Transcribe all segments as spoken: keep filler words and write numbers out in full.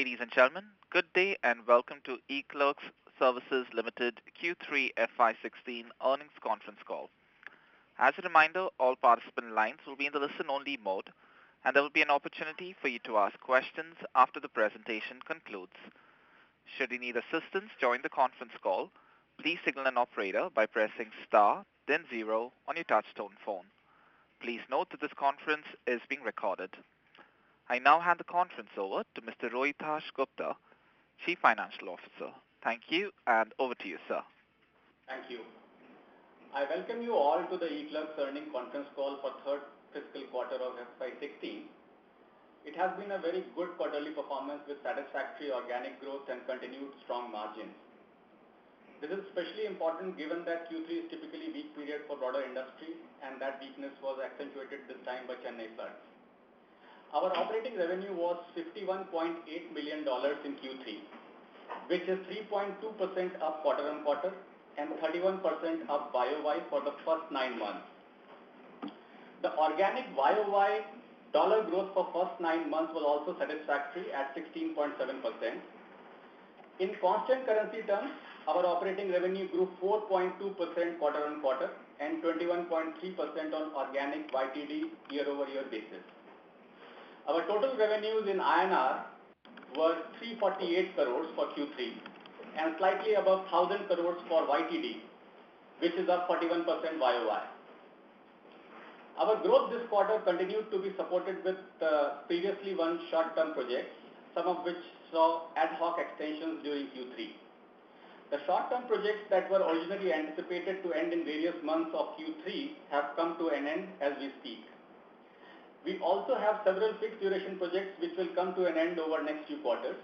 Ladies and gentlemen, good day and welcome to eClerx Services Limited Q three F Y sixteen earnings conference call. As a reminder, all participant lines will be in the listen-only mode, and there will be an opportunity for you to ask questions after the presentation concludes. Should you need assistance during the conference call, please signal an operator by pressing star, then zero on your touchtone phone. Please note that this conference is being recorded. I now hand the conference over to Mister Rohitash Gupta, Chief Financial Officer. Thank you, and over to you, sir. Thank you. I welcome you all to the eClerx earnings conference call for third fiscal quarter of F Y sixteen. It has been a very good quarterly performance with satisfactory organic growth and continued strong margins. This is especially important given that Q three is typically weak period for broader industry, and that weakness was accentuated this time by Chennai floods. Our operating revenue was fifty-one point eight million dollars in Q three, which is three point two percent up quarter-on-quarter and thirty-one percent up Y O Y for the first nine months. The organic Y O Y dollar growth for first nine months was also satisfactory at sixteen point seven percent. In constant currency terms, our operating revenue grew four point two percent quarter-on-quarter and twenty-one point three percent on organic Y T D year-over-year basis. Our total revenues in I N R were three hundred forty-eight crores for Q three and slightly above one thousand crores for Y T D, which is up forty-one percent Y O Y. Our growth this quarter continued to be supported with uh, previously won short-term projects, some of which saw ad hoc extensions during Q three. The short-term projects that were originally anticipated to end in various months of Q three have come to an end as we speak. We also have several fixed duration projects which will come to an end over next few quarters.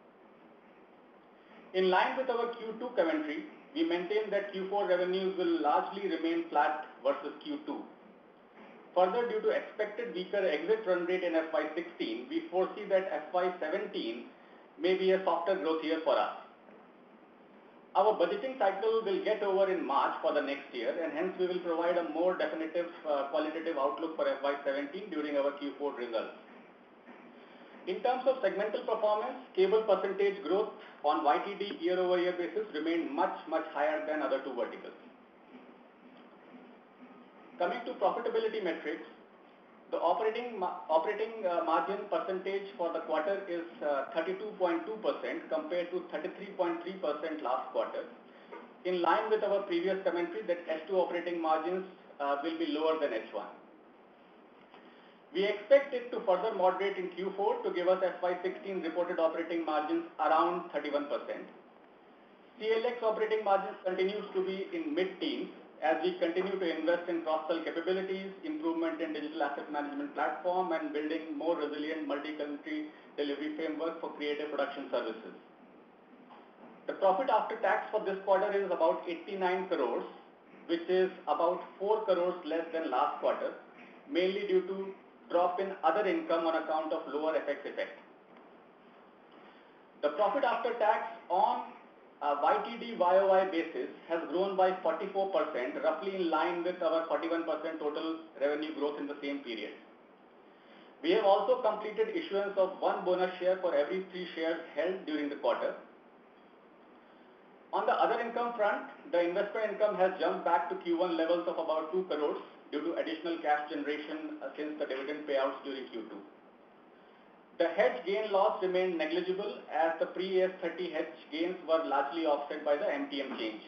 In line with our Q two commentary, we maintain that Q four revenues will largely remain flat versus Q two. Further, due to expected weaker exit run rate in F Y sixteen, we foresee that F Y seventeen may be a softer growth year for us. Our budgeting cycle will get over in March for the next year, and hence we will provide a more definitive uh, qualitative outlook for F Y seventeen during our Q four results. In terms of segmental performance, cable percentage growth on Y T D year-over-year basis remained much, much higher than other two verticals. Coming to profitability metrics, the operating operating uh, margin percentage for the quarter is uh, thirty-two point two percent compared to thirty-three point three percent last quarter, in line with our previous commentary that H two operating margins uh, will be lower than H one. We expect it to further moderate in Q four to give us F Y sixteen reported operating margins around thirty-one percent. C L X operating margins continues to be in mid-teens as we continue to invest in cross-sell capabilities, improvement in digital asset management platform, and building more resilient multi-country delivery framework for creative production services. The profit after tax for this quarter is about eighty-nine crores, which is about four crores less than last quarter, mainly due to drop in other income on account of lower F X effect. The profit after tax on Uh, Y T D Y O Y basis has grown by forty-four percent, roughly in line with our forty-one percent total revenue growth in the same period. We have also completed issuance of one bonus share for every three shares held during the quarter. On the other income front, the investment income has jumped back to Q one levels of about two crores due to additional cash generation uh, since the dividend payouts during Q two. The hedge gain loss remained negligible as the pre A S thirty hedge gains were largely offset by the M T M change.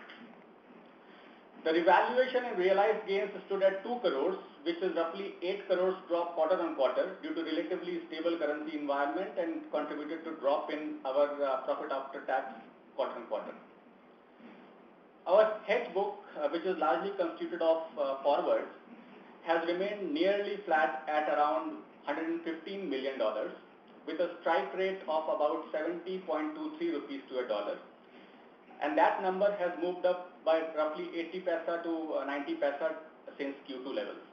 The revaluation and realized gains stood at two crores, which is roughly eight crores drop quarter on quarter due to relatively stable currency environment and contributed to drop in our uh, profit after tax quarter on quarter. Our hedge book, uh, which is largely constituted of uh, forwards, has remained nearly flat at around one hundred fifteen million dollars with a strike rate of about seventy point two three rupees to a dollar. And that number has moved up by roughly eighty paisa to ninety paisa since Q two levels.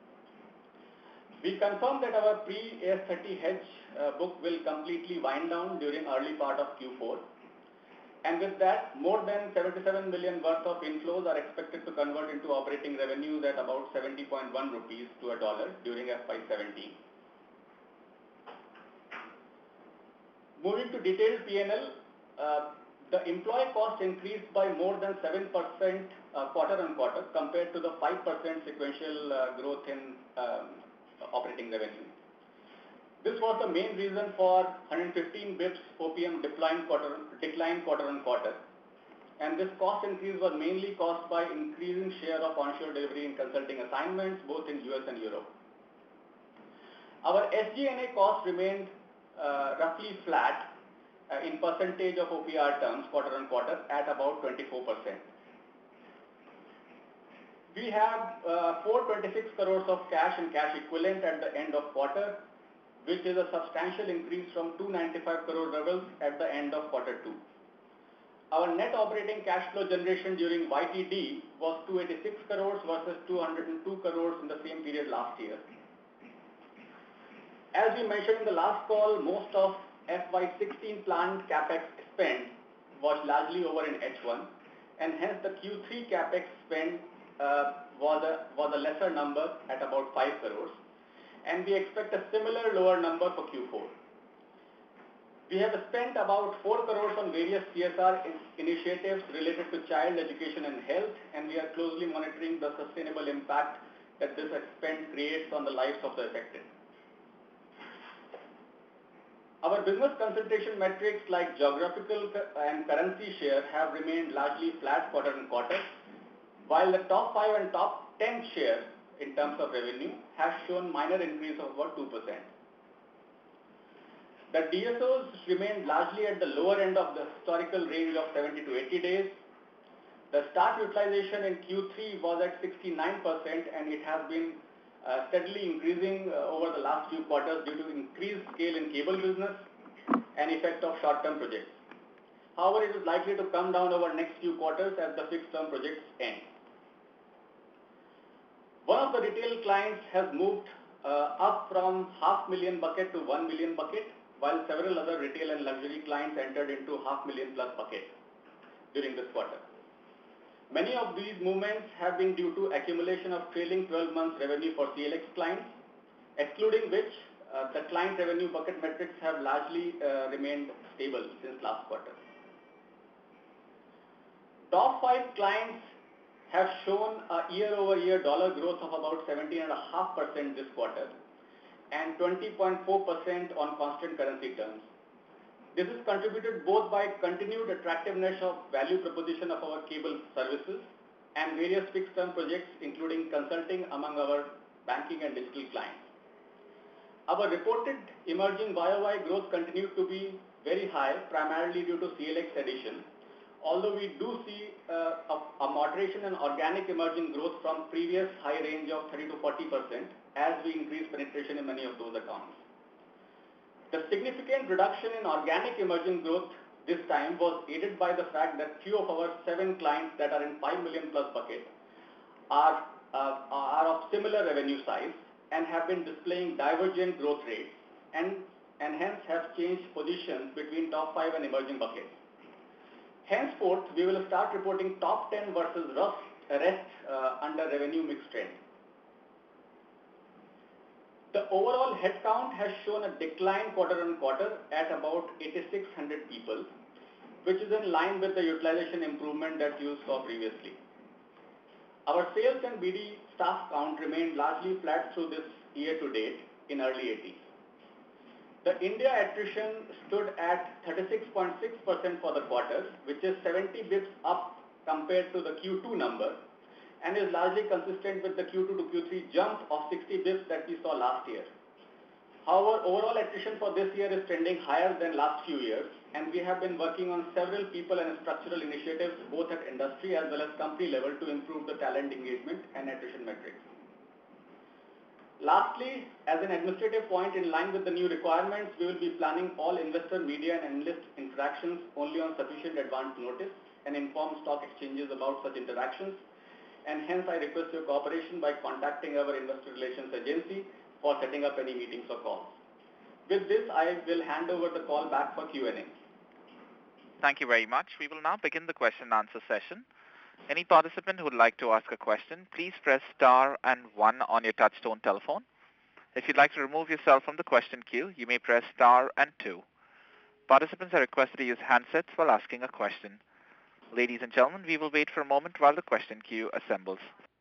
We confirm that our pre A S thirty hedge uh, book will completely wind down during early part of Q four. And with that, more than seventy-seven million worth of inflows are expected to convert into operating revenues at about seventy point one rupees to a dollar during F Y seventeen. Moving to detailed P and L, uh, the employee cost increased by more than seven percent uh, quarter on quarter compared to the five percent sequential uh, growth in um, operating revenue. This was the main reason for one hundred fifteen bips O P M decline quarter, decline quarter on quarter. And this cost increase was mainly caused by increasing share of onshore delivery in consulting assignments both in U S and Europe. Our S G and A cost remained uh, roughly flat uh, in percentage of O P R terms quarter on quarter at about twenty-four percent. We have uh, four hundred twenty-six crores of cash and cash equivalent at the end of quarter, which is a substantial increase from two hundred ninety-five crore levels at the end of quarter two. Our net operating cash flow generation during Y T D was two hundred eighty-six crores versus two hundred two crores in the same period last year. As we mentioned in the last call, most of F Y sixteen planned capex spend was largely over in H one, and hence the Q three capex spend uh, was, a, was a lesser number at about five crores, and we expect a similar lower number for Q four. We have spent about four crores on various C S R initiatives related to child education and health, and we are closely monitoring the sustainable impact that this spend creates on the lives of the affected. Our business concentration metrics like geographical and currency share have remained largely flat quarter on quarter, while the top five and top ten share in terms of revenue has shown minor increase of about two percent. The D S Os remained largely at the lower end of the historical range of seventy to eighty days. The staff utilization in Q three was at sixty-nine percent, and it has been uh, steadily increasing uh, over the last few quarters due to increased scale in cable business and effect of short-term projects. However, it is likely to come down over next few quarters as the fixed-term projects end. One of the retail clients has moved uh, up from half million bucket to one million bucket, while several other retail and luxury clients entered into half million plus bucket during this quarter. Many of these movements have been due to accumulation of trailing twelve months revenue for C L X clients, excluding which uh, the client revenue bucket metrics have largely uh, remained stable since last quarter. Top five clients have shown a year-over-year dollar growth of about seventeen point five percent this quarter and twenty point four percent on constant currency terms. This is contributed both by continued attractiveness of value proposition of our cable services and various fixed-term projects, including consulting among our banking and digital clients. Our reported emerging Y O Y growth continued to be very high, primarily due to C L X addition, although we do see uh, a, a moderation in organic emerging growth from previous high range of thirty to forty percent as we increase penetration in many of those accounts. The significant reduction in organic emerging growth this time was aided by the fact that few of our seven clients that are in five million plus bucket are, uh, are of similar revenue size and have been displaying divergent growth rates and, and hence have changed positions between top five and emerging buckets. Henceforth, we will start reporting top ten versus rest uh, under revenue mix trend. The overall headcount has shown a decline quarter on quarter at about eighty-six hundred people, which is in line with the utilization improvement that you saw previously. Our sales and B D staff count remained largely flat through this year to date in early eighties. The India attrition stood at thirty-six point six percent for the quarter, which is seventy bips up compared to the Q two number, and is largely consistent with the Q two to Q three jump of sixty bips that we saw last year. However, overall attrition for this year is trending higher than last few years, and we have been working on several people and structural initiatives both at industry as well as company level to improve the talent engagement and attrition metrics. Lastly, as an administrative point in line with the new requirements, we will be planning all investor, media and analyst interactions only on sufficient advance notice and inform stock exchanges about such interactions, and hence I request your cooperation by contacting our investor relations agency for setting up any meetings or calls. With this, I will hand over the call back for Q and A. Thank you very much. We will now begin the question and answer session. Any participant who would like to ask a question, please press star and one on your touchtone telephone. If you'd like to remove yourself from the question queue, you may press star and two. Participants are requested to use handsets while asking a question. Ladies and gentlemen, we will wait for a moment while the question queue assembles.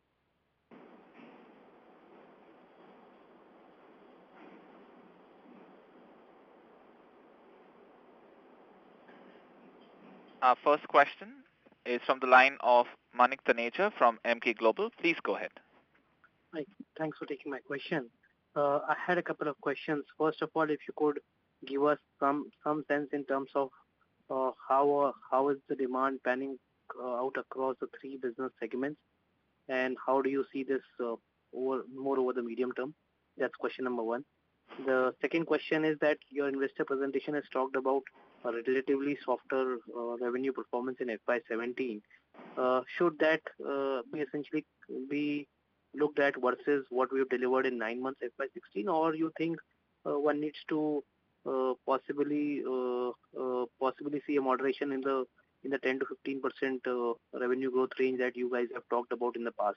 Our first question is from the line of Manik Taneja from Emkay Global. Please go ahead. Hi. Thanks for taking my question. Uh, I had a couple of questions. First of all, if you could give us some some sense in terms of uh, how uh, how is the demand panning uh, out across the three business segments, and how do you see this uh, over more over the medium term? That's question number one. The second question is that your investor presentation has talked about a relatively softer uh, revenue performance in F Y seventeen. Uh, should that uh, be essentially be looked at versus what we've delivered in nine months F Y sixteen, or you think uh, one needs to uh, possibly uh, uh, possibly see a moderation in the in the ten to fifteen percent uh, revenue growth range that you guys have talked about in the past?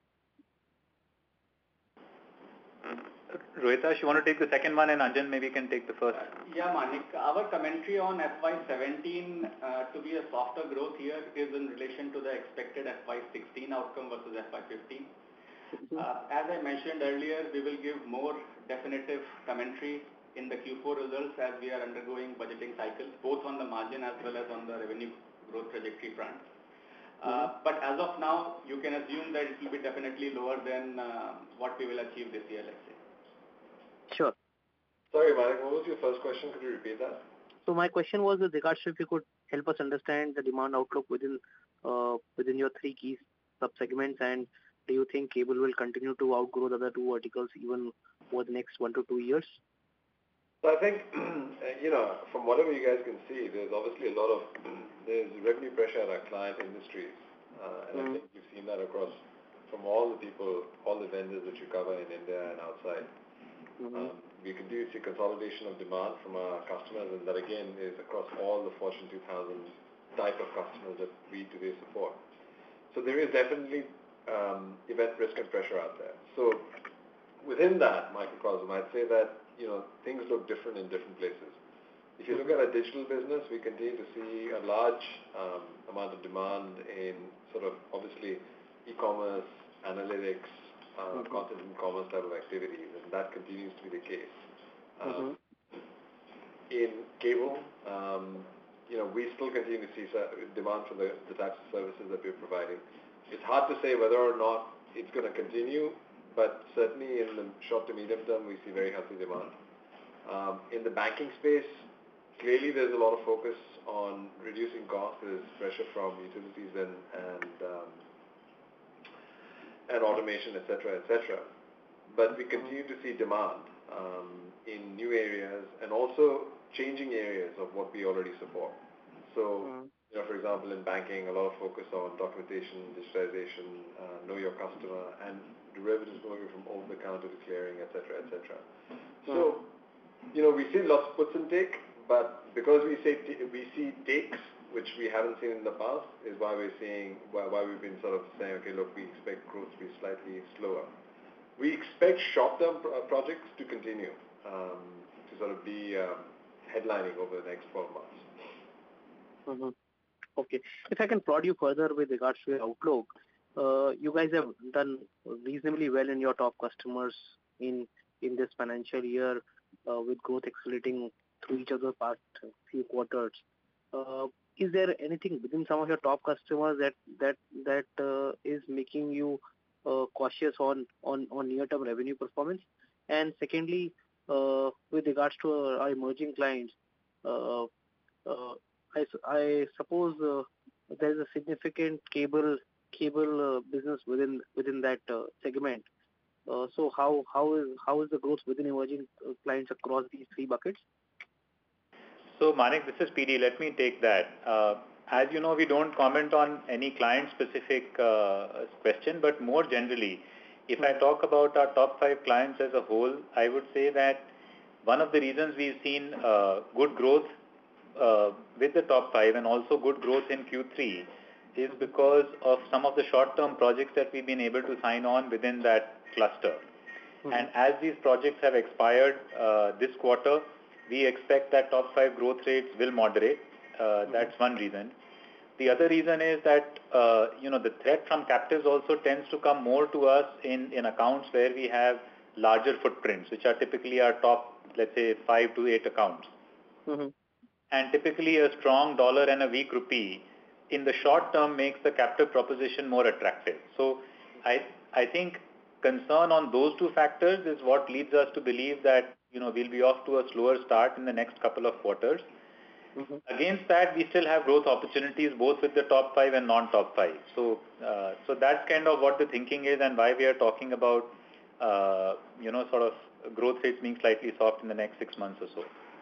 Rohitash, you want to take the second one, and Anjan maybe can take the first. Uh, yeah, Manik, our commentary on F Y seventeen uh, to be a softer growth year is in relation to the expected F Y sixteen outcome versus F Y fifteen. Uh, as I mentioned earlier, we will give more definitive commentary in the Q four results as we are undergoing budgeting cycles, both on the margin as well as on the revenue growth trajectory front. Uh, mm-hmm. But as of now, you can assume that it will be definitely lower than uh, what we will achieve this year, let's say. Sure. Sorry, Manik, what was your first question? Could you repeat that? So my question was with regards to if you could help us understand the demand outlook within uh, within your three key sub-segments, and do you think cable will continue to outgrow the other two verticals even over the next one to two years? So I think, you know, from whatever you guys can see, there's obviously a lot of, there's revenue pressure at our client industries. Uh, and mm. I think you've seen that across from all the people, all the vendors that you cover in India and outside. Mm-hmm. Um, we continue to see consolidation of demand from our customers, and that again is across all the Fortune two thousand type of customers that we today support. So there is definitely um, event risk and pressure out there. So within that microcosm, I'd say that, you know, things look different in different places. If you look at our digital business, we continue to see a large um, amount of demand in sort of obviously e-commerce, analytics, Uh, mm-hmm. content and commerce type of activities, and that continues to be the case. Um, mm-hmm. In cable, um, you know, we still continue to see demand for the, the types of services that we're providing. It's hard to say whether or not it's going to continue, but certainly in the short to medium term, we see very healthy demand. Um, in the banking space, clearly there's a lot of focus on reducing costs. There's pressure from utilities and, and um, and automation, et cetera, et cetera. But we continue to see demand um, in new areas and also changing areas of what we already support. So, mm-hmm. you know, for example, in banking, a lot of focus on documentation, digitization, uh, know your customer, and derivatives moving from over-the-counter to clearing, et cetera, et cetera. Mm-hmm. So, you know, we see lots of puts and take, but because we say t- we see takes, which we haven't seen in the past, is why we're seeing, why, why we've been sort of saying, okay, look, we expect growth to be slightly slower. We expect short-term pro- projects to continue um, to sort of be um, headlining over the next twelve months. Mm-hmm. Okay. If I can prod you further with regards to your outlook, uh, you guys have done reasonably well in your top customers in in this financial year uh, with growth accelerating through each of the past few quarters. Uh, Is there anything within some of your top customers that that that uh, is making you uh, cautious on, on, on near-term revenue performance? And secondly, uh, with regards to uh, our emerging clients, uh, uh, I, I suppose uh, there is a significant cable cable uh, business within within that uh, segment. Uh, so how how is how is the growth within emerging uh, clients across these three buckets? So, Manik, this is P D. Let me take that. Uh, as you know, we don't comment on any client-specific uh, question, but more generally, if I talk about our top five clients as a whole, I would say that one of the reasons we've seen uh, good growth uh, with the top five and also good growth in Q three is because of some of the short-term projects that we've been able to sign on within that cluster. Mm-hmm. And as these projects have expired uh, this quarter, we expect that top five growth rates will moderate. Uh, mm-hmm. That's one reason. The other reason is that, uh, you know, the threat from captives also tends to come more to us in, in accounts where we have larger footprints, which are typically our top, let's say, five to eight accounts. Mm-hmm. And typically a strong dollar and a weak rupee in the short term makes the captive proposition more attractive. So I, I think concern on those two factors is what leads us to believe that, you know, we'll be off to a slower start in the next couple of quarters. Mm-hmm. Against that, we still have growth opportunities both with the top five and non-top five. So, uh, so that's kind of what the thinking is and why we are talking about, uh, you know, sort of growth rates being slightly soft in the next six months or so.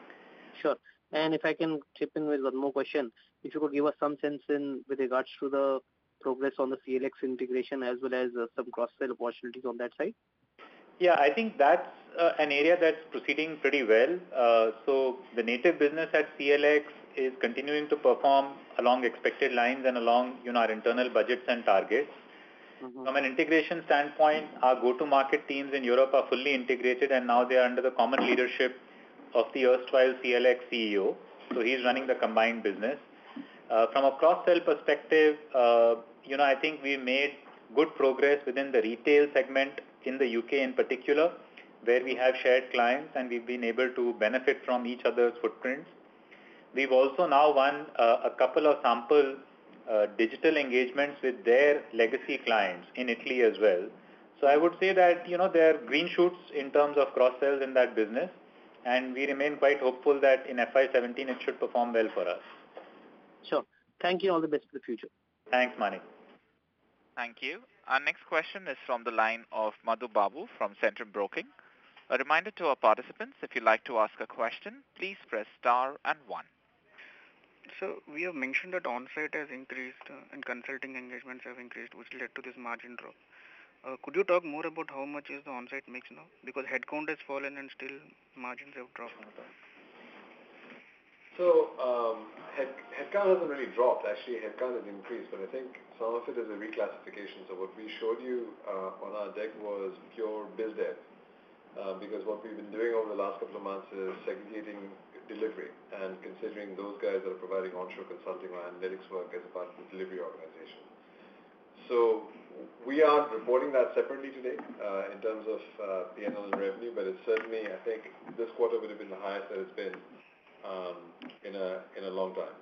Sure. And if I can chip in with one more question, if you could give us some sense in with regards to the progress on the C L X integration as well as uh, some cross-sell opportunities on that side. Yeah, I think that's uh, an area that's proceeding pretty well. Uh, so the native business at C L X is continuing to perform along expected lines and along, you know, our internal budgets and targets. Mm-hmm. From an integration standpoint, our go-to-market teams in Europe are fully integrated and now they are under the common leadership of the erstwhile C L X C E O. So he's running the combined business. Uh, from a cross-sell perspective, uh, you know, I think we made good progress within the retail segment in the U K in particular, where we have shared clients and we've been able to benefit from each other's footprints. We've also now won uh, a couple of sample uh, digital engagements with their legacy clients in Italy as well. So I would say that, you know, there are green shoots in terms of cross-sells in that business, and we remain quite hopeful that in F Y seventeen it should perform well for us. Sure. Thank you. All the best for the future. Thanks, Manik. Thank you. Our next question is from the line of Madhu Babu from Centrum Broking. A reminder to our participants, if you'd like to ask a question, please press star and one. So we have mentioned that on-site has increased uh, and consulting engagements have increased, which led to this margin drop. Uh, could you talk more about how much is the on-site mix now? Because headcount has fallen and still margins have dropped. So um, head, headcount hasn't really dropped. Actually, headcount has increased, but I think some of it is a reclassification. So what we showed you uh, on our deck was pure biz dev, uh, because what we've been doing over the last couple of months is segregating delivery and considering those guys that are providing onshore consulting or analytics work as a part of the delivery organization. So we are reporting that separately today uh, in terms of uh, P and L and revenue, but it's certainly, I think, this quarter would have been the highest that it's been um, in a in a long time.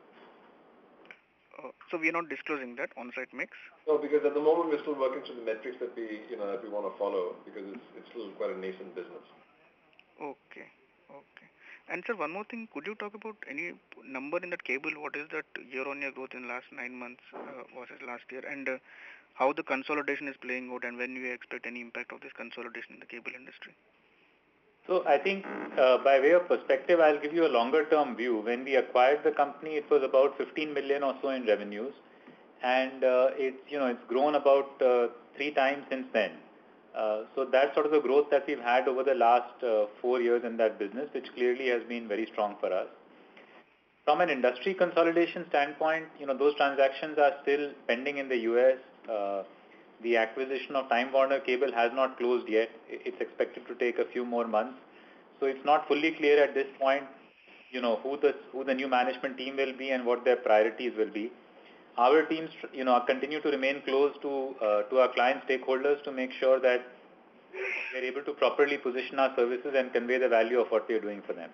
Uh, so we are not disclosing that on-site mix? No, because at the moment we're still working through the metrics that we you know that we want to follow because it's it's still quite a nascent business. Okay, okay. And sir, one more thing, could you talk about any number in that cable? What is that year-on-year growth in last nine months uh, versus last year, and uh, how the consolidation is playing out, and when you expect any impact of this consolidation in the cable industry? So I think uh, by way of perspective, I'll give you a longer term view. When we acquired the company, it was about fifteen million or so in revenues, and uh, it's you know it's grown about uh, three times since then. Uh, so that's sort of the growth that we've had over the last uh, four years in that business, which clearly has been very strong for us. From an industry consolidation standpoint, you know those transactions are still pending in the U S. Uh, The acquisition of Time Warner Cable has not closed yet. It's expected to take a few more months. So it's not fully clear at this point, you know, who the, who the new management team will be and what their priorities will be. Our teams, you know, continue to remain close to, uh, to our client stakeholders to make sure that we're able to properly position our services and convey the value of what we're doing for them.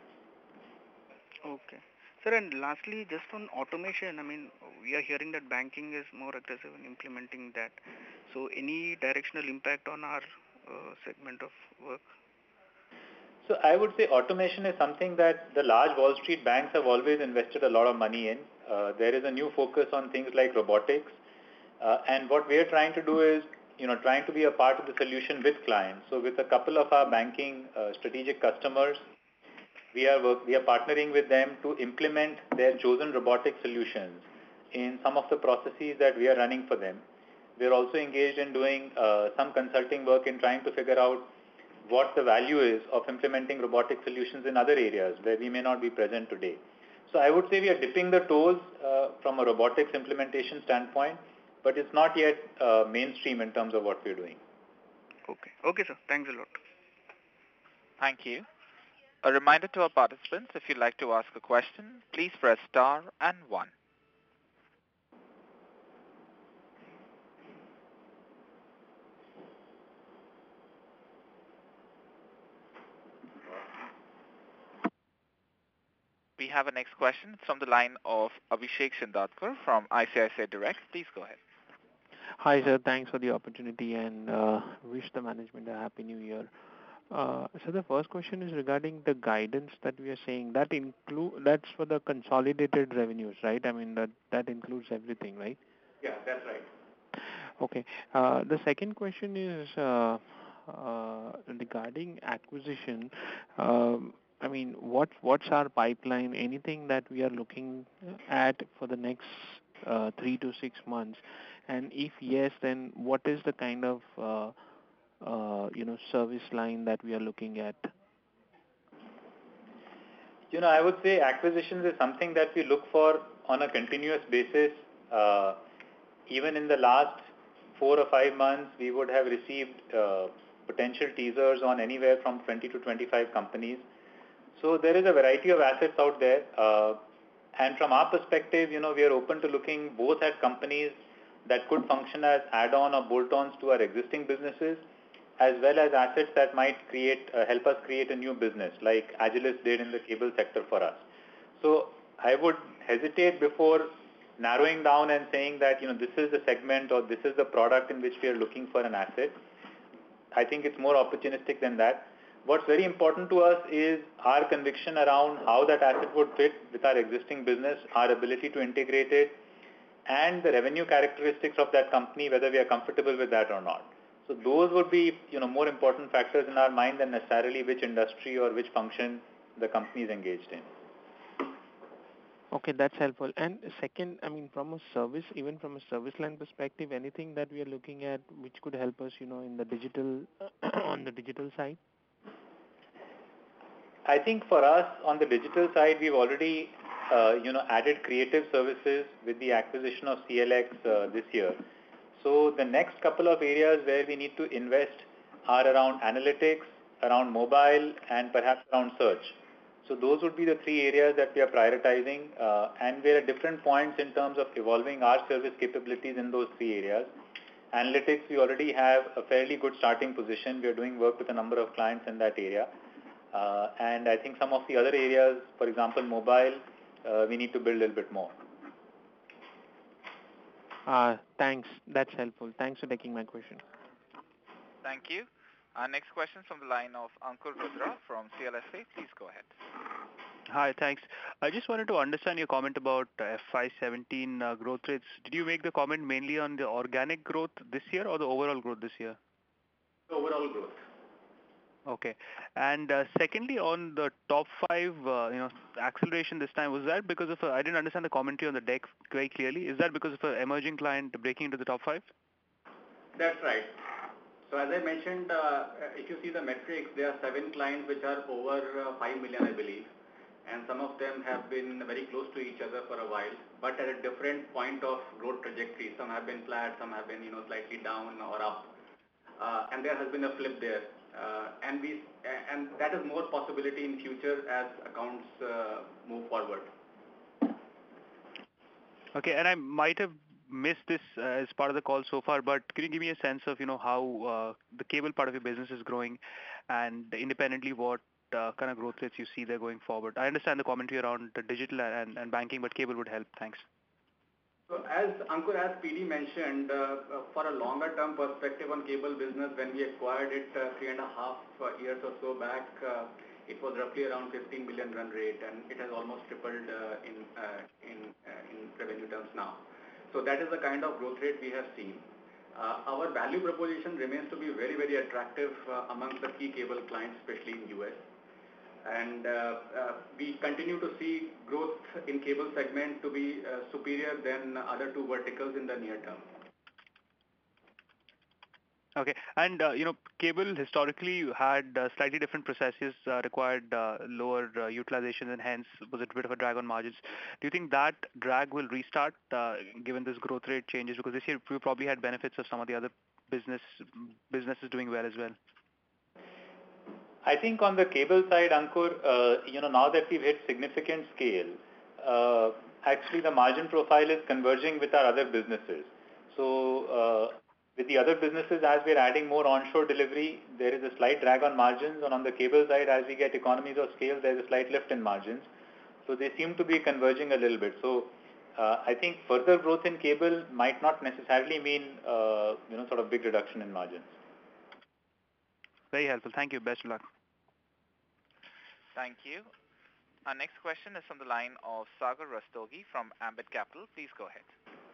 Okay. Sir, and lastly, just on automation, I mean, we are hearing that banking is more aggressive in implementing that. So any directional impact on our uh, segment of work? So I would say automation is something that the large Wall Street banks have always invested a lot of money in. Uh, there is a new focus on things like robotics. Uh, and what we are trying to do is, you know, trying to be a part of the solution with clients. So with a couple of our banking uh, strategic customers, we are work, we are partnering with them to implement their chosen robotic solutions in some of the processes that we are running for them. We are also engaged in doing uh, some consulting work in trying to figure out what the value is of implementing robotic solutions in other areas where we may not be present today. So I would say we are dipping the toes uh, from a robotics implementation standpoint, but it's not yet uh, mainstream in terms of what we're doing. Okay. Okay, sir. Thanks a lot. Thank you. A reminder to our participants, if you'd like to ask a question, please press star and one. We have a next question. It's from the line of Abhishek Shindarkar from I C I C I Direct. Please go ahead. Hi, sir. Thanks for the opportunity and uh, wish the management a happy new year. Uh, so the first question is regarding the guidance that we are saying. That include that's for the consolidated revenues, right? I mean that that includes everything, right? Yeah, that's right. Okay. Uh, the second question is uh, uh, regarding acquisition. Um, I mean, what what's our pipeline? Anything that we are looking at for the next uh, three to six months? And if yes, then what is the kind of uh, uh, you know service line that we are looking at? You know, I would say acquisitions is something that we look for on a continuous basis. Uh, even in the last four or five months, we would have received uh, potential teasers on anywhere from twenty to twenty-five companies. So there is a variety of assets out there. Uh, and from our perspective, you know, we are open to looking both at companies that could function as add-on or bolt-ons to our existing businesses, as well as assets that might create uh, help us create a new business, like Agilus did in the cable sector for us. So I would hesitate before narrowing down and saying that, you know, this is the segment or this is the product in which we are looking for an asset. I think it's more opportunistic than that. What's very important to us is our conviction around how that asset would fit with our existing business, our ability to integrate it, and the revenue characteristics of that company, whether we are comfortable with that or not. So those would be, you know, more important factors in our mind than necessarily which industry or which function the company is engaged in. Okay, that's helpful. And second, I mean, from a service, even from a service line perspective, anything that we are looking at which could help us, you know, in the digital on the digital side? I think for us on the digital side, we've already, uh, you know, added creative services with the acquisition of C L X uh, this year. So the next couple of areas where we need to invest are around analytics, around mobile, and perhaps around search. So those would be the three areas that we are prioritizing, uh, and we're at different points in terms of evolving our service capabilities in those three areas. Analytics, we already have a fairly good starting position. We are doing work with a number of clients in that area. Uh, and I think some of the other areas, for example, mobile, uh, we need to build a little bit more. Uh, thanks. That's helpful. Thanks for taking my question. Thank you. Our next question from the line of Ankur Rudra from C L S A. Please go ahead. Hi, thanks. I just wanted to understand your comment about uh, F Y seventeen uh, growth rates. Did you make the comment mainly on the organic growth this year or the overall growth this year? The overall growth. Okay. And uh, secondly, on the top five, uh, you know, acceleration this time, was that because of, a, I didn't understand the commentary on the deck very clearly. Is that because of an emerging client breaking into the top five? That's right. So as I mentioned, uh, if you see the metrics, there are seven clients which are over uh, five million, I believe. And some of them have been very close to each other for a while, but at a different point of growth trajectory. Some have been flat, some have been, you know, slightly down or up. Uh, and there has been a flip there. Uh, and we, and that is more possibility in future as accounts uh, move forward. Okay, and I might have missed this uh, as part of the call so far, but can you give me a sense of, you know, how uh, the cable part of your business is growing, and independently what uh, kind of growth rates you see there going forward? I understand the commentary around the digital and, and banking, but cable would help. Thanks. So as Ankur, as P D mentioned, uh, for a longer term perspective on cable business, when we acquired it uh, three and a half uh, years or so back, uh, it was roughly around fifteen billion run rate, and it has almost tripled uh, in uh, in uh, in revenue terms now. So that is the kind of growth rate we have seen. Uh, our value proposition remains to be very very attractive uh, amongst the key cable clients, especially in U S. And uh, uh, we continue to see growth in cable segment to be uh, superior than other two verticals in the near term. Okay, and uh, you know, cable historically had uh, slightly different processes, uh, required uh, lower uh, utilization, and hence was a bit of a drag on margins. Do you think that drag will restart uh, given this growth rate changes? Because this year we probably had benefits of some of the other business businesses doing well as well. I think on the cable side, Ankur, uh, you know, now that we've hit significant scale, uh, actually the margin profile is converging with our other businesses. So uh, with the other businesses, as we're adding more onshore delivery, there is a slight drag on margins. And on the cable side, as we get economies of scale, there's a slight lift in margins. So they seem to be converging a little bit. So uh, I think further growth in cable might not necessarily mean, uh, you know, sort of big reduction in margins. Very helpful. Thank you. Best of luck. Thank you. Our next question is from the line of Sagar Rastogi from Ambit Capital. Please go ahead.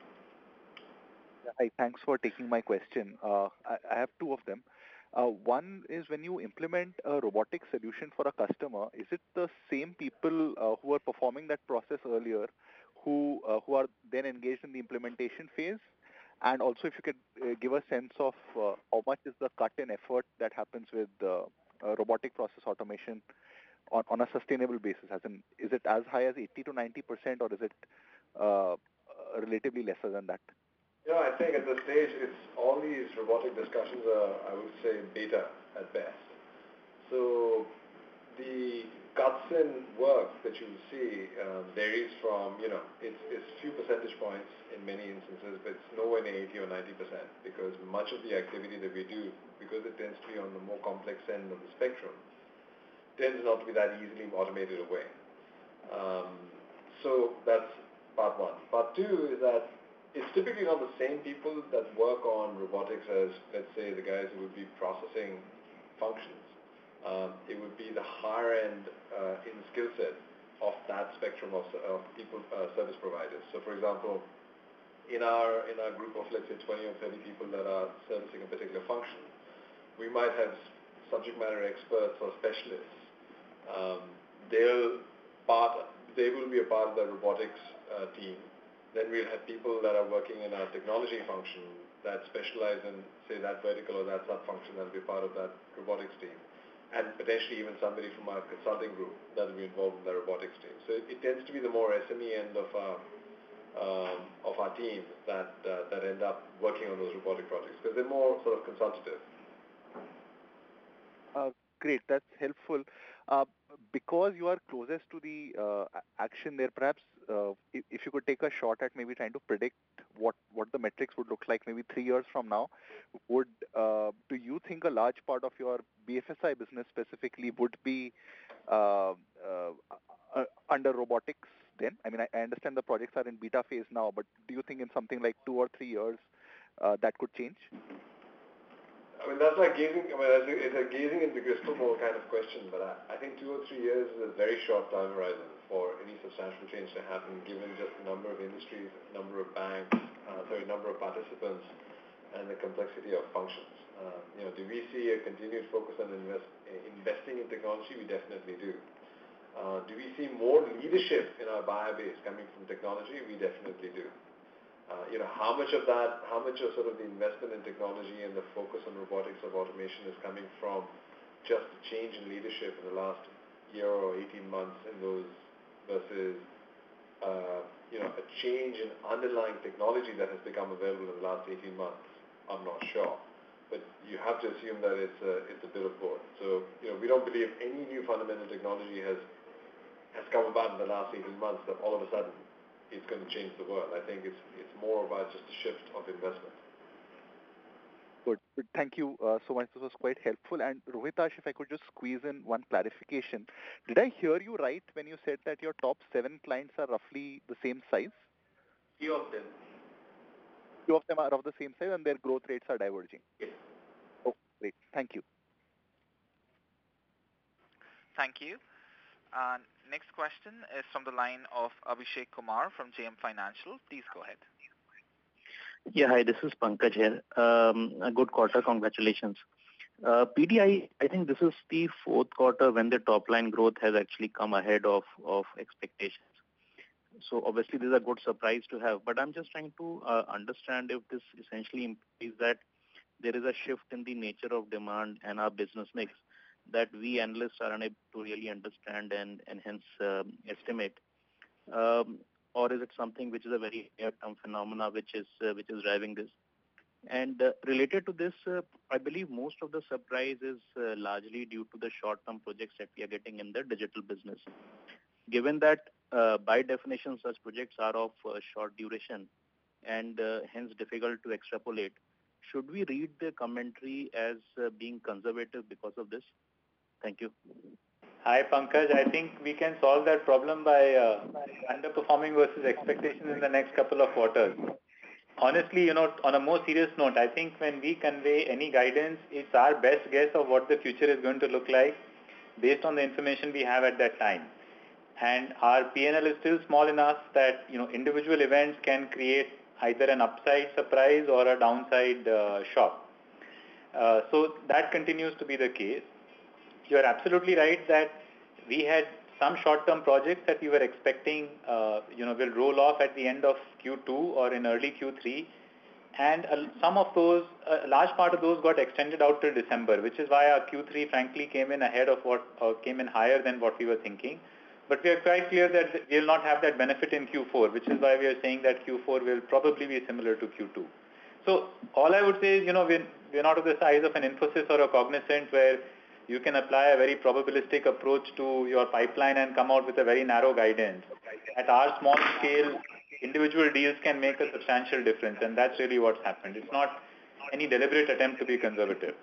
Hi, thanks for taking my question. Uh, I, I have two of them. Uh, one is when you implement a robotic solution for a customer, is it the same people uh, who are performing that process earlier who uh, who are then engaged in the implementation phase? And also if you could uh, give a sense of uh, how much is the cut in effort that happens with uh, uh, robotic process automation on, on a sustainable basis? As in, is it as high as eighty to ninety percent or is it uh, relatively lesser than that? You know, I think at this stage, it's all these robotic discussions are, I would say, beta at best. So the cuts in work that you see uh, varies from, you know, it's, it's few percentage points in many instances, but it's nowhere near eighty or ninety percent because much of the activity that we do, because it tends to be on the more complex end of the spectrum, tends not to be that easily automated away. Um, so that's part one. Part two is that it's typically not the same people that work on robotics as, let's say, the guys who would be processing functions. Um, it would be the higher end uh, in skill set of that spectrum of, of people, uh, service providers. So, for example, in our in our group of, let's say, twenty or thirty people that are servicing a particular function, we might have subject matter experts or specialists. Um, they'll part, they will be a part of the robotics uh, team. Then we'll have people that are working in our technology function that specialize in, say, that vertical or that sub-function that will be part of that robotics team. And potentially even somebody from our consulting group that will be involved in the robotics team. So it, it tends to be the more S M E end of our, um, of our team that, uh, that end up working on those robotic projects because they're more sort of consultative. Uh, great, that's helpful. Uh, because you are closest to the uh, action there, perhaps uh, if, if you could take a shot at maybe trying to predict what, what the metrics would look like maybe three years from now, would uh, do you think a large part of your B F S I business specifically would be uh, uh, uh, under robotics then? I mean, I, I understand the projects are in beta phase now, but do you think in something like two or three years uh, that could change? I mean, that's like gazing, I mean, it's a gazing into the crystal ball kind of question, but I, I think two or three years is a very short time horizon for any substantial change to happen, given just the number of industries, number of banks, uh, sorry, number of participants, and the complexity of functions. Uh, you know, do we see a continued focus on invest, investing in technology? We definitely do. Uh, do we see more leadership in our buyer base coming from technology? We definitely do. Uh, you know, how much of that, how much of sort of the investment in technology and the focus on robotics of automation is coming from just a change in leadership in the last year or eighteen months in those versus, uh, you know, a change in underlying technology that has become available in the last eighteen months? I'm not sure. But you have to assume that it's a, it's a bit of both. So, you know, we don't believe any new fundamental technology has, has come about in the last eighteen months that all of a sudden it's going to change the world. I think it's it's more about just a shift of investment. Good. Good. Thank you uh, so much. This was quite helpful. And Rohitash, if I could just squeeze in one clarification. Did I hear you right when you said that your top seven clients are roughly the same size? Few of them. Few of them are of the same size and their growth rates are diverging? Yes. Oh, great. Thank you. Thank you. Uh, next question is from the line of Abhishek Kumar from J M Financial. Please go ahead. Yeah, hi, this is Pankaj here. Um, a good quarter, congratulations. Uh, P D, I, I think this is the fourth quarter when the top line growth has actually come ahead of, of expectations. So obviously this is a good surprise to have, but I'm just trying to uh, understand if this essentially implies that there is a shift in the nature of demand and our business mix that we analysts are unable to really understand and, and hence um, estimate. Um, or is it something which is a very near-term phenomena which is uh, which is driving this? And uh, related to this, uh, I believe most of the surprise is uh, largely due to the short-term projects that we are getting in the digital business. Given that, uh, by definition, such projects are of uh, short duration and uh, hence difficult to extrapolate, should we read the commentary as uh, being conservative because of this? Thank you. Hi, Pankaj. I think we can solve that problem by uh, underperforming versus expectations in the next couple of quarters. Honestly, you know, on a more serious note, I think when we convey any guidance, it's our best guess of what the future is going to look like based on the information we have at that time. And our P and L is still small enough that, you know, individual events can create either an upside surprise or a downside uh, shock. Uh, so that continues to be the case. You are absolutely right that we had some short-term projects that we were expecting, uh, you know, will roll off at the end of Q two or in early Q three, and uh, some of those, a large part of those got extended out till December, which is why our Q three frankly came in ahead of what, or came in higher than what we were thinking. But we are quite clear that we will not have that benefit in Q four, which is why we are saying that Q four will probably be similar to Q two. So all I would say is, you know, we're, we're not of the size of an Infosys or a Cognizant where you can apply a very probabilistic approach to your pipeline and come out with a very narrow guidance. At our small scale, individual deals can make a substantial difference, and that's really what's happened. It's not any deliberate attempt to be conservative.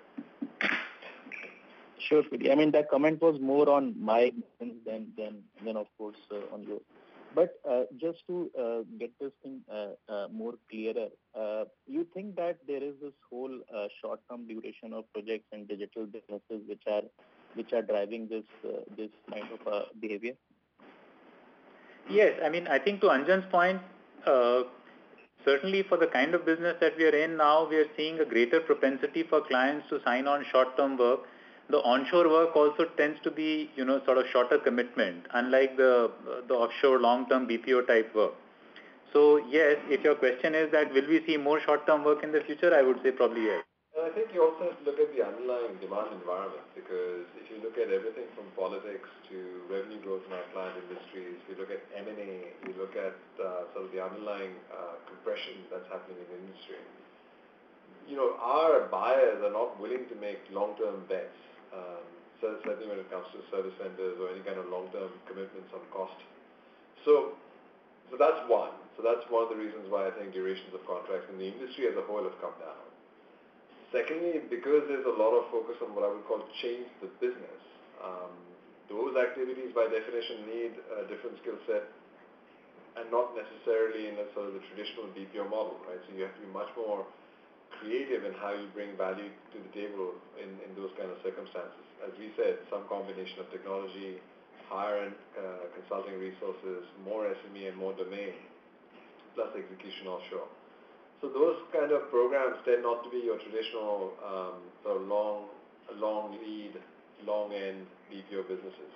Sure, P D. I mean, that comment was more on my than, than, than of course, uh, on yours. But uh, just to uh, get this thing uh, uh, more clearer, uh, you think that there is this whole uh, short-term duration of projects and digital businesses which are which are driving this uh, this kind of uh, behavior? Yes, I mean, I think to Anjan's point, uh, certainly for the kind of business that we are in now, we are seeing a greater propensity for clients to sign on short-term work. The onshore work also tends to be, you know, sort of shorter commitment, unlike the the offshore long-term B P O type work. So yes, if your question is that will we see more short-term work in the future, I would say probably yes. And I think you also have to look at the underlying demand environment, because if you look at everything from politics to revenue growth in our client industries, if you look at M and A, you look at uh, sort of the underlying uh, compression that's happening in the industry. You know, our buyers are not willing to make long-term bets, um, so certainly when it comes to service vendors or any kind of long-term commitments on cost. So, so that's one. So that's one of the reasons why I think durations of contracts in the industry as a whole have come down. Secondly, because there's a lot of focus on what I would call change the business, um, those activities by definition need a different skill set and not necessarily in a sort of the traditional B P O model, right? So you have to be much more creative in how you bring value to the table in, in those kind of circumstances. As we said, some combination of technology, higher-end uh, consulting resources, more S M E and more domain, plus execution offshore. So those kind of programs tend not to be your traditional um, sort of long, long lead, long end B P O businesses.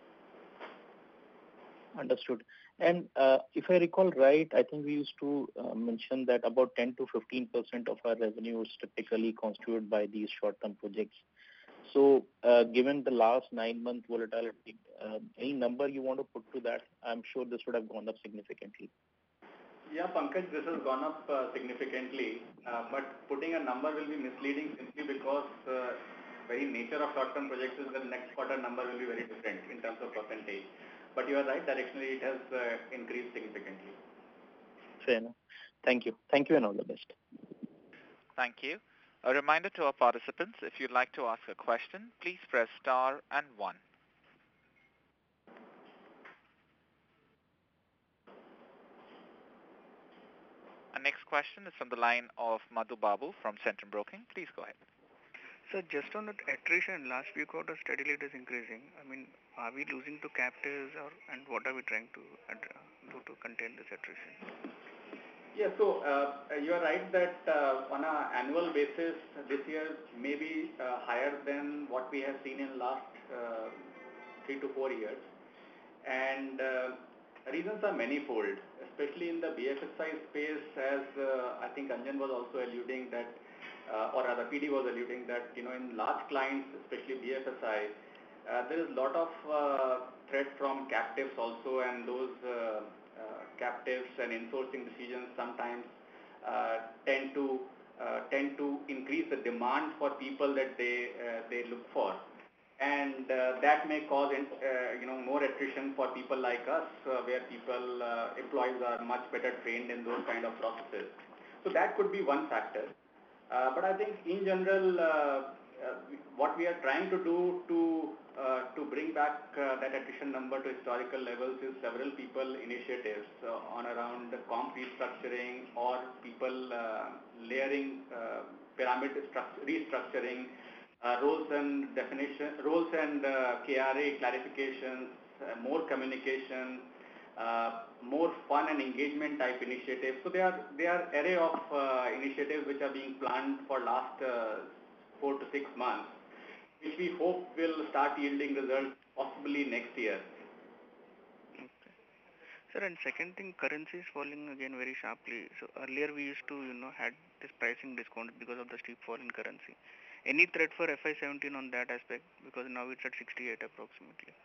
Understood. And uh, if I recall right, I think we used to uh, mention that about ten to fifteen percent of our revenue is typically constituted by these short-term projects. So uh, given the last nine-month volatility, uh, any number you want to put to that? I'm sure this would have gone up significantly. Yeah, Pankaj, this has gone up uh, significantly, uh, but putting a number will be misleading simply because uh, very nature of short-term projects is that the next quarter number will be very different in terms of percentage. But you are right, directionally it has uh, increased significantly. Fair enough. Thank you. Thank you and all the best. Thank you. A reminder to our participants, if you'd like to ask a question, please press star and one. Our next question is from the line of Madhu Babu from Centrum Broking. Please go ahead. So just on that attrition, last few quarters steadily it is increasing. I mean, are we losing to captives, or and what are we trying to do to contain this attrition? Yeah, so uh, you are right that uh, on an annual basis, this year may be uh, higher than what we have seen in last uh, three to four years. And uh, reasons are manifold, especially in the B F S I space, as uh, I think Anjan was also alluding that, uh, or rather P D was alluding that, you know, in large clients, especially B F S I, uh, there is a lot of uh, threat from captives also, and those uh, uh, captives and insourcing decisions sometimes uh, tend to uh, tend to increase the demand for people that they uh, they look for, and uh, that may cause uh, you know more attrition for people like us, uh, where people uh, employees are much better trained in those kind of processes. So that could be one factor. Uh, but I think in general, uh, uh, what we are trying to do to uh, to bring back uh, that attrition number to historical levels is several people initiatives uh, on around the comp restructuring or people uh, layering uh, pyramid restructuring, uh, roles and definition, roles and uh, K R A clarifications, uh, more communication, uh, more fun and engagement type initiatives. So there are there are array of uh, initiatives which are being planned for last uh, four to six months, which we hope will start yielding results possibly next year. Okay. Sir, and second thing, currency is falling again very sharply. So earlier we used to, you know, had this pricing discount because of the steep fall in currency. Any threat for F I seventeen on that aspect? Because now it's at sixty-eight approximately.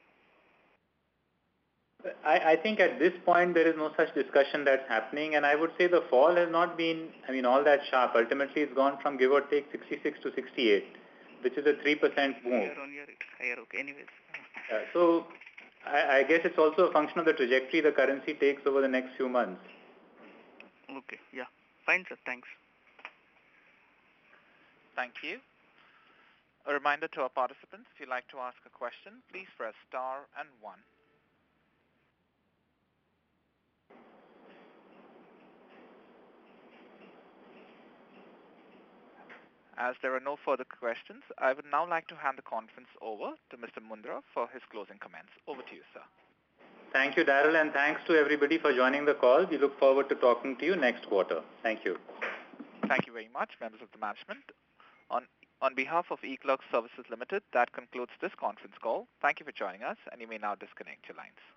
I, I think at this point there is no such discussion that's happening, and I would say the fall has not been, I mean, all that sharp. Ultimately, it's gone from give or take sixty-six to sixty-eight, which is a three percent move. Year on year, it's higher. Okay, anyways. Yeah, so I, I guess it's also a function of the trajectory the currency takes over the next few months. Okay, yeah. Fine, sir. Thanks. Thank you. A reminder to our participants, if you'd like to ask a question, please press star and one. As there are no further questions, I would now like to hand the conference over to Mister Mundra for his closing comments. Over to you, sir. Thank you, Daryl, and thanks to everybody for joining the call. We look forward to talking to you next quarter. Thank you. Thank you very much, members of the management. On, on behalf of eClerx Services Limited, that concludes this conference call. Thank you for joining us, and you may now disconnect your lines.